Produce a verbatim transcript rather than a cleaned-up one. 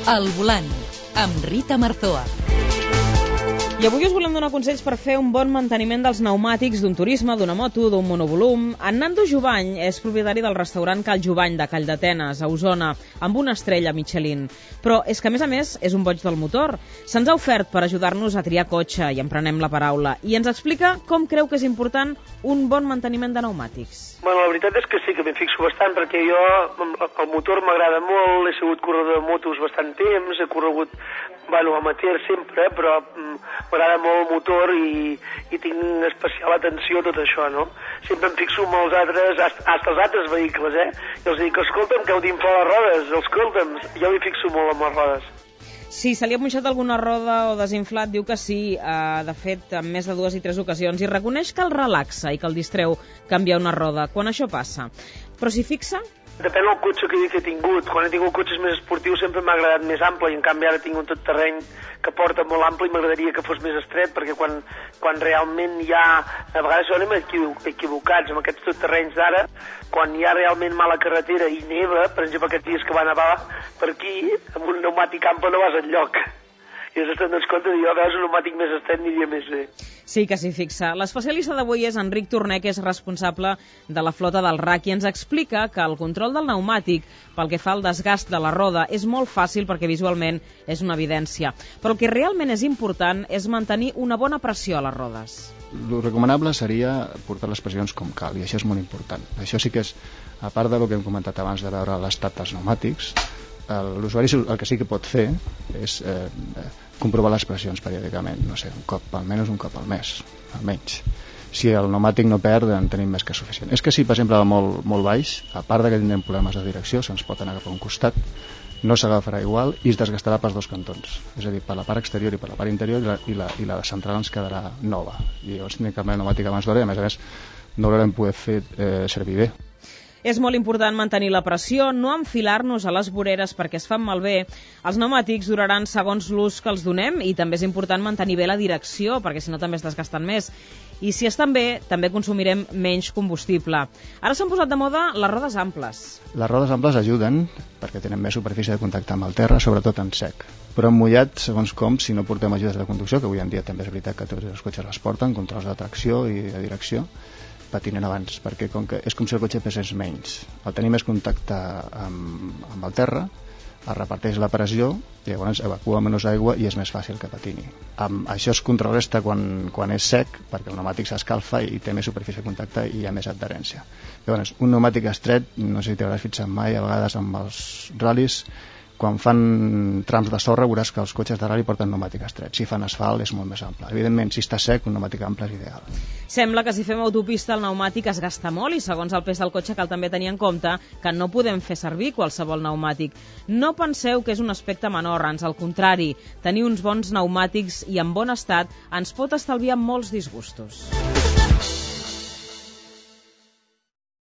Al volant, amb Rita Marzoa. I avui us volem donar consells per fer un bon manteniment dels pneumàtics d'un turisme, d'una moto, d'un monovolum. En Nando Jubany és propietari del restaurant Cal Jubany de Calldetenes, a Osona, amb una estrella Michelin. Però és que, a més a més, és un boig del motor. Se'ns ha ofert per ajudar-nos a triar cotxe, i en prenem la paraula, i ens explica com creu que és important un bon manteniment de pneumàtics. Bueno, la veritat és que sí, que m'hi fixo bastant, perquè jo, el motor m'agrada molt, he sigut corredor de motos bastant temps, he corregut, bueno, amateur sempre, però m'agrada molt el motor i, i tinc especial atenció a tot això, no? Sempre em fixo en els altres, hasta els altres vehicles, eh? I els dic, escolta'm, que heu d'inflar les rodes, escolta'm, jo m'hi fixo molt amb les rodes. Si se li ha punxat alguna roda o desinflat, diu que sí, eh, de fet, en més de dues i tres ocasions, i reconeix que el relaxa i que el distreu canviar una roda quan això passa. Però s'hi fixa? Depèn del cotxe que he tingut. Quan he tingut cotxes més esportius sempre m'ha agradat més ample, i en canvi ara tinc un tot terreny que porta molt ample i m'agradaria que fos més estret, perquè quan, quan realment hi ha, a vegades anem equivocats amb aquests tot terrenys d'ara, quan hi ha realment mala carretera i neva, per exemple aquests dies que va nevar per aquí, amb un pneumàtic ample no vas enlloc. I has estat en compte de jo, veus, un pneumàtic més estret aniria més bé. Sí que s'hi fixa. L'especialista d'avui és Enric Torné, que és responsable de la flota del R A C, i ens explica que el control del pneumàtic pel que fa al desgast de la roda és molt fàcil perquè visualment és una evidència. Però el que realment és important és mantenir una bona pressió a les rodes. El recomanable seria portar les pressions com cal, i això és molt important. Això sí que és, a part del que hem comentat abans de veure l'estat dels pneumàtics, l'usuari el que sí que pot fer és eh, comprovar les pressions periòdicament, no sé, un cop, almenys un cop al mes, almenys. Si el pneumàtic no perd, en tenim més que suficient. És que si, per exemple, va molt, molt baix, a part de que tindrem problemes de direcció, se'ns pot anar cap a un costat, no s'agafarà igual i es desgastarà pels dos cantons, és a dir, per la part exterior i per la part interior, i la, i la, i la central ens quedarà nova. I llavors tindrem que canviar el pneumàtic abans d'hora, i a més a més no l'haurem poder fer eh, servir bé. És molt important mantenir la pressió, no enfilar-nos a les voreres perquè es fan malbé. Els pneumàtics duraran segons l'ús que els donem, i també és important mantenir bé la direcció, perquè si no també es desgasten més. I si estan bé, també consumirem menys combustible. Ara s'han posat de moda les rodes amples. Les rodes amples ajuden perquè tenen més superfície de contacte amb el terra, sobretot en sec. Però en mullat, segons com, si no portem ajudes de conducció, que avui en dia també és veritat que tots els cotxes les porten, controls de tracció i de direcció, patinen abans, perquè com que és com si el cotxe pesés menys. Al tenir més contacte amb, amb el terra, es reparteix la pressió i llavors evacua menys aigua i és més fàcil que patini. Amb, això es contrarresta quan, quan és sec, perquè el pneumàtic s'escalfa i té més superfície de contacte i hi ha més adherència. Llavors, un pneumàtic estret, no sé si t'hauràs fixat mai, a vegades amb els ral·lis, quan fan trams de sorra veuràs que els cotxes de rally porten pneumàtic estret. Si fan asfalt és molt més ample. Evidentment, si està sec, un pneumàtic ample és ideal. Sembla que si fem autopista el pneumàtic es gasta molt, i segons el pes del cotxe cal també tenir en compte que no podem fer servir qualsevol pneumàtic. No penseu que és un aspecte menor, ans al contrari. Tenir uns bons pneumàtics i en bon estat ens pot estalviar molts disgustos.